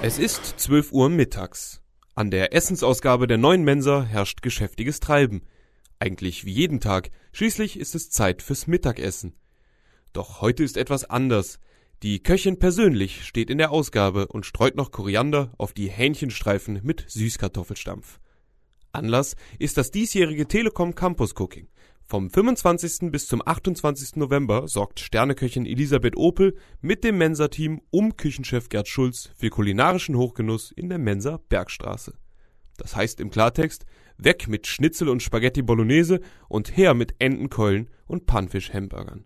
Es ist 12 Uhr mittags. An der Essensausgabe der neuen Mensa herrscht geschäftiges Treiben. Eigentlich wie jeden Tag, schließlich ist es Zeit fürs Mittagessen. Doch heute ist etwas anders. Die Köchin persönlich steht in der Ausgabe und streut noch Koriander auf die Hähnchenstreifen mit Süßkartoffelstampf. Anlass ist das diesjährige Telekom Campus Cooking. Vom 25. bis zum 28. November sorgt Sterneköchin Elisabeth Opel mit dem Mensa-Team um Küchenchef Gerd Schulz für kulinarischen Hochgenuss in der Mensa Bergstraße. Das heißt im Klartext, weg mit Schnitzel und Spaghetti Bolognese und her mit Entenkeulen und Panfisch-Hamburgern.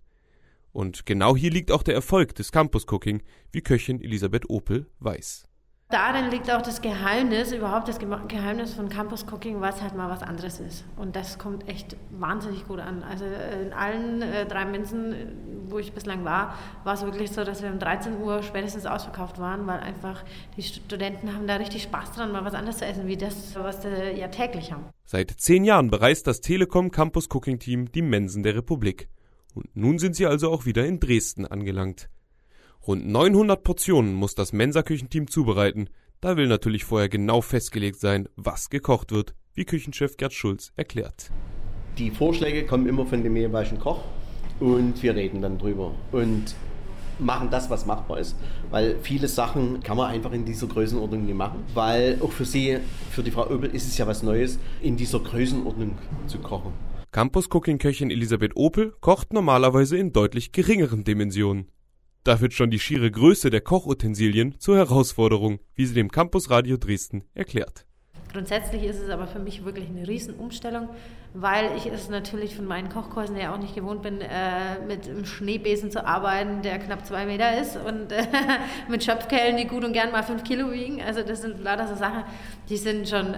Und genau hier liegt auch der Erfolg des Campus Cooking, wie Köchin Elisabeth Opel weiß. Darin liegt auch das Geheimnis, überhaupt das Geheimnis von Campus Cooking, was halt mal was anderes ist. Und das kommt echt wahnsinnig gut an. Also in allen 3 Mensen, wo ich bislang war es wirklich so, dass wir um 13 Uhr spätestens ausverkauft waren, weil einfach die Studenten haben da richtig Spaß dran, mal was anderes zu essen, wie das, was sie ja täglich haben. Seit 10 Jahren bereist das Telekom Campus Cooking Team die Mensen der Republik. Und nun sind sie also auch wieder in Dresden angelangt. Rund 900 Portionen muss das Mensa-Küchenteam zubereiten. Da will natürlich vorher genau festgelegt sein, was gekocht wird, wie Küchenchef Gerd Schulz erklärt. Die Vorschläge kommen immer von dem jeweiligen Koch und wir reden dann drüber und machen das, was machbar ist. Weil viele Sachen kann man einfach in dieser Größenordnung nicht machen. Weil auch für sie, für die Frau Opel, ist es ja was Neues, in dieser Größenordnung zu kochen. Campus-Cooking-Köchin Elisabeth Opel kocht normalerweise in deutlich geringeren Dimensionen. Da wird schon die schiere Größe der Kochutensilien zur Herausforderung, wie sie dem Campus Radio Dresden erklärt. Grundsätzlich ist es aber für mich wirklich eine Riesenumstellung, weil ich es natürlich von meinen Kochkursen ja auch nicht gewohnt bin, mit einem Schneebesen zu arbeiten, der knapp 2 Meter ist und mit Schöpfkellen, die gut und gern mal 5 Kilo wiegen. Also das sind lauter so Sachen, die sind schon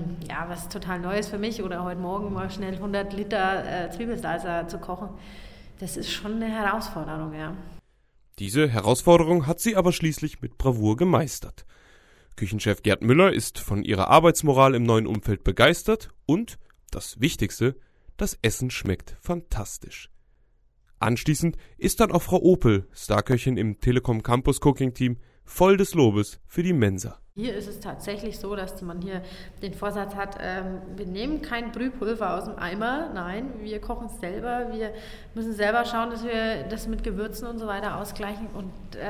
was total Neues für mich. Oder heute Morgen mal schnell 100 Liter Zwiebelsalsa zu kochen. Das ist schon eine Herausforderung, ja. Diese Herausforderung hat sie aber schließlich mit Bravour gemeistert. Küchenchef Gerd Müller ist von ihrer Arbeitsmoral im neuen Umfeld begeistert und, das Wichtigste, das Essen schmeckt fantastisch. Anschließend ist dann auch Frau Opel, Starköchin im Telekom Campus Cooking Team, voll des Lobes für die Mensa. Hier ist es tatsächlich so, dass man hier den Vorsatz hat, wir nehmen kein Brühpulver aus dem Eimer, nein, wir kochen es selber, wir müssen selber schauen, dass wir das mit Gewürzen und so weiter ausgleichen und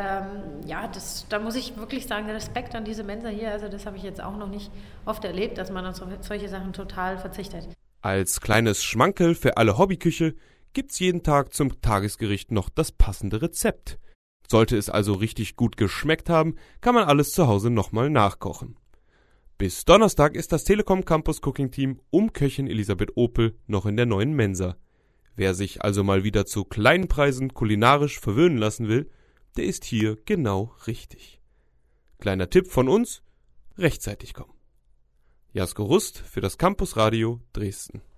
da muss ich wirklich sagen, Respekt an diese Mensa hier, also das habe ich jetzt auch noch nicht oft erlebt, dass man auf solche Sachen total verzichtet. Als kleines Schmankerl für alle Hobbyküche gibt's jeden Tag zum Tagesgericht noch das passende Rezept. Sollte es also richtig gut geschmeckt haben, kann man alles zu Hause nochmal nachkochen. Bis Donnerstag ist das Telekom Campus Cooking Team um Köchin Elisabeth Opel noch in der neuen Mensa. Wer sich also mal wieder zu kleinen Preisen kulinarisch verwöhnen lassen will, der ist hier genau richtig. Kleiner Tipp von uns, rechtzeitig kommen. Jasko Rust für das Campus Radio Dresden.